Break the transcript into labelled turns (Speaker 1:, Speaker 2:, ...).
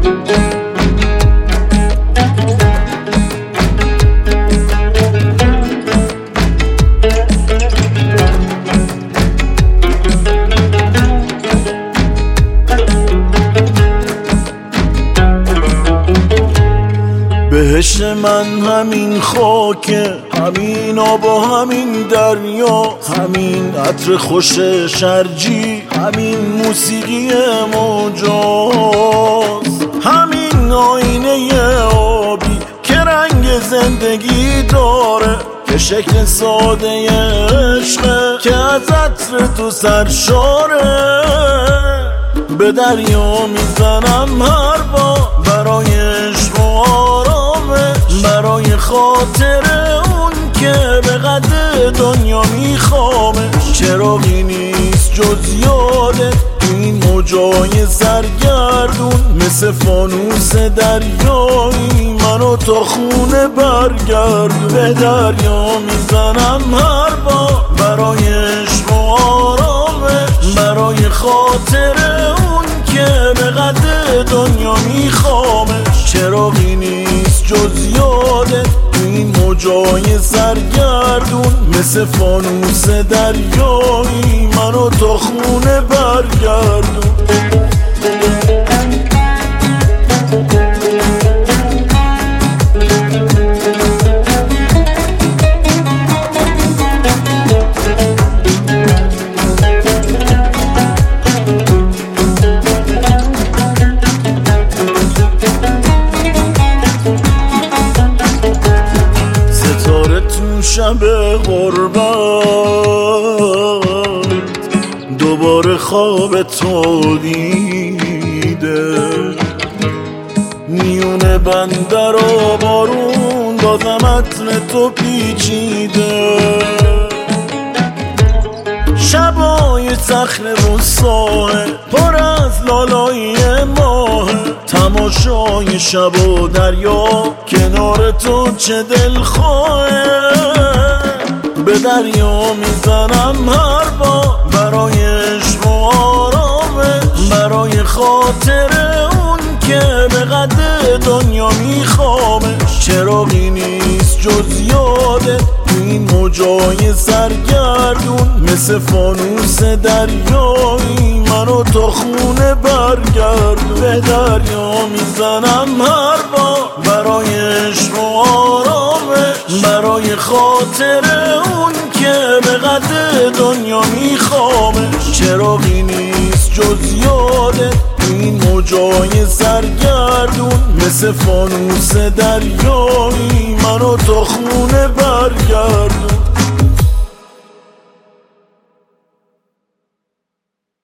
Speaker 1: بهشت من همین خاکه، همین آب و همین دریا، همین عطر خوش شرجی، همین موسیقی موجاست، همین آینه آبی که رنگ زندگی داره، که شکل ساده عشقه که از عطر تو سرشاره. به دریا میزنم هر بار برای عشق و آرامش، برای خاطر اون که به قد دنیا میخوامش. چراغی نیست جز یادت این موجای سرگردون، مثل فانوس دریایی منو تا خونه برگردون. به دریا میزنم هر بار برای عشق و آرامش، برای خاطر اون که به قد دنیا میخوامش. چراغی نیست جز یادت این موجای سرگردون، مثل فانوس دریایی منو تا خونه برگردون. شب غربت دوباره خواب تو دیده، میون بندر و بارون بازم عطر تو پیچیده. شبای صخره و ساحل پر از لالایی ماه، تماشای شب و دریا کنار تو چه دلخواهه. به دریا میزنم هر بار برای عشق و آرامش، برای خاطر اون که به قد دنیا میخوامش. چراغی نیست جز یادت این موجای سرگردون، مثل فانوس دریایی منو تا خونه برگردون. به دریا میزنم هر بار برای عشق و آرامش، برای خاطر اون که به قد دنیا میخوامش. چراغی نیست جز یادت این موجای سرگردون، مثل فانوس دریایی منو تا خونه برگردون.